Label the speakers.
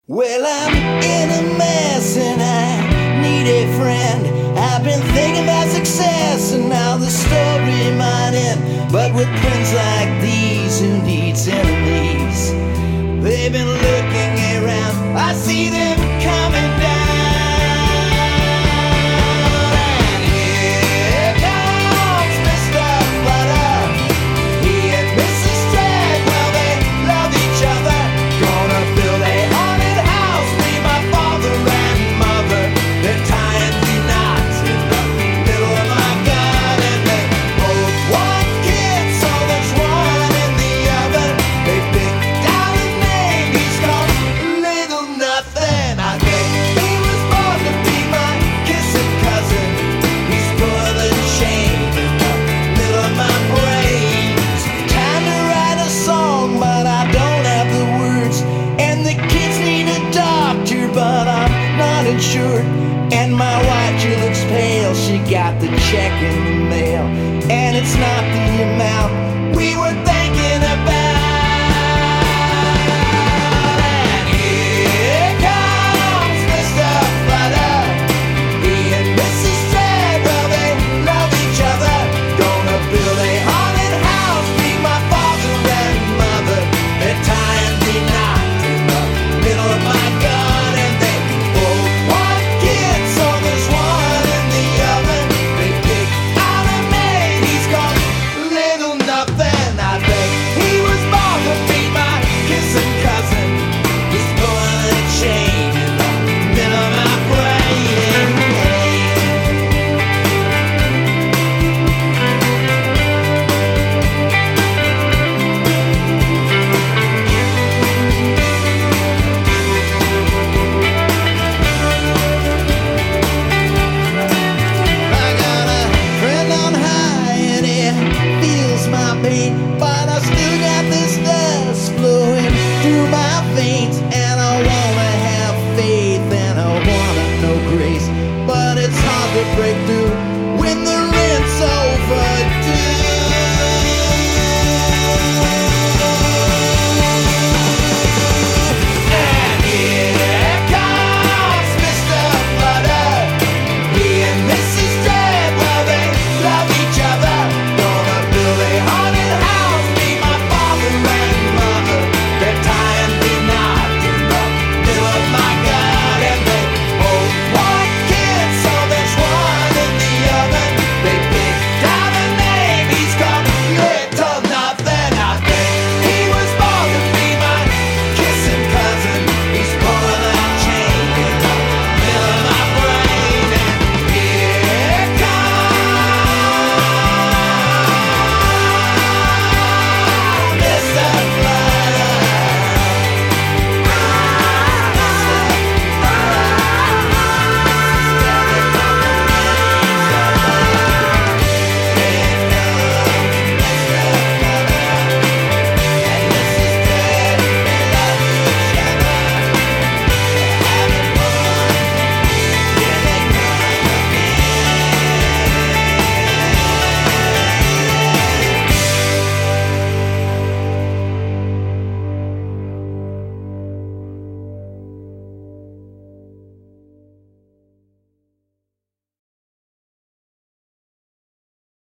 Speaker 1: Well, I'm in a mess and I need a friend. I've been thinking about success and how the story might end. But with friends like these, who needs enemies? They've been looking around, I see them coming down. And here comes Mr. Butter. He and Mrs. Drag, well, they love each other. Gonna build a haunted house, me, my father and mother. They're tying the knots in the middle of my garden. They both want kids, so there's one in the oven. They picked out a name, he's called Little Nothing. I think he was born to be my kissing cousin. He's put a chain in the middle of my brain. Time to write a song, but I don't have the words. And the kids need a doctor, but I'm not insured. And my wife, she looks pale, she got the check in the mail. And it's not the amount we were thinking about. And here comes Mr. Butter. He and Mrs. Drag, well, they love each other. Gonna build a haunted house, me, my father and mother. They're tying the knot in the middle of my garden.